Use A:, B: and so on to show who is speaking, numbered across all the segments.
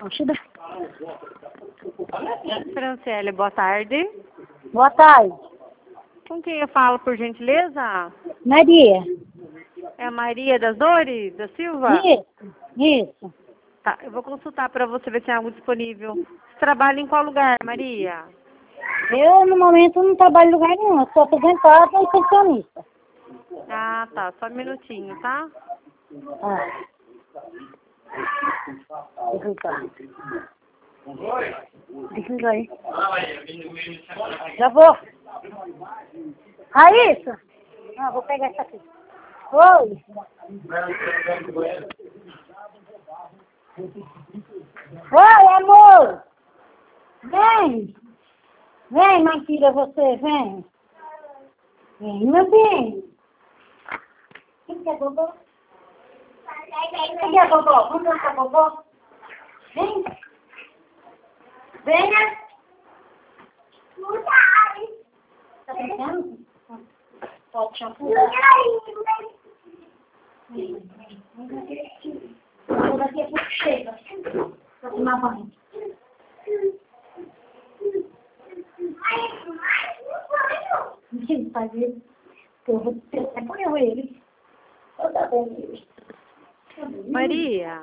A: Oxida.
B: Franciele, boa tarde.
A: Boa tarde.
B: Com quem eu falo, por gentileza?
A: Maria.
B: É a Maria das Dores, da Silva?
A: Isso.
B: Tá, eu vou consultar para você ver se tem algo disponível. Você trabalha em qual lugar, Maria?
A: Eu, no momento, não trabalho em lugar nenhum. Eu sou aposentada e pensionista.
B: Ah, tá. Só um minutinho, tá?
A: Ah. Desliga aí. Já vou. Raíssa? Ah, vou pegar essa aqui. Oi. Oi, amor. Vem. Vem, minha filha, você, vem. Vem, meu bem. Quem quer bobô? Quem quer bobô? Vamos dançar bobô? Vem. Venha. Tá brincando? Pode shampoo? Vou daqui a pouco chega. Pra tomar banho. Não precisa fazer. Eu vou até banho ele. Toda vez.
B: Maria?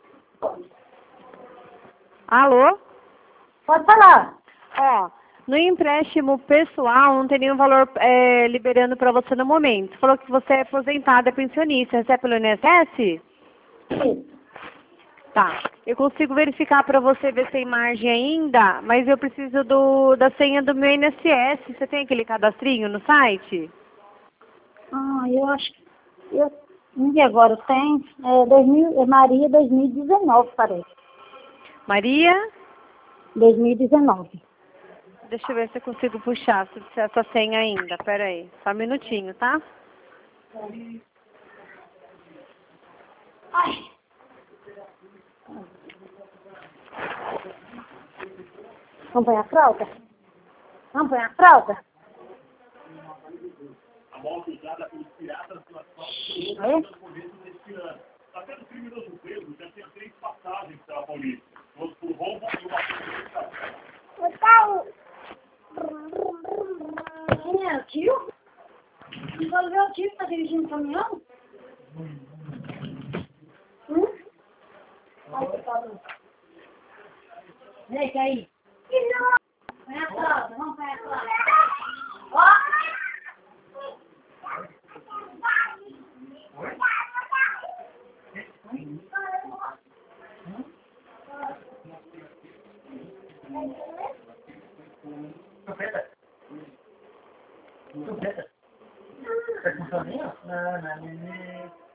B: Alô?
A: Pode falar.
B: Ó, no empréstimo pessoal não tem nenhum valor liberando para você no momento. Falou que você é aposentada, é pensionista. Recebe pelo INSS?
A: Isso.
B: Tá. Eu consigo verificar para você ver se tem margem ainda, mas eu preciso da senha do meu INSS. Você tem aquele cadastrinho no site?
A: Ah, eu acho que... E agora tem? Maria 2019, parece.
B: Maria?
A: 2019.
B: Deixa eu ver se eu consigo puxar essa senha ainda. Pera aí. Só um minutinho, tá?
A: Ai. Vamos pôr a fralda? Vamos pôr a fralda?
C: A moto usada pelos piratas pelas costas
A: É?
C: do começo deste ano. Até o criminoso preso já tinha 3 passagens pela polícia. Outro por roubo e uma
A: Quem é o tio? Não pode ver o tio que está dirigindo o caminhão? Deixa aí. Põe a fralda, vamos pôr a fralda. Ó.
C: Tá com soninho? Não, não.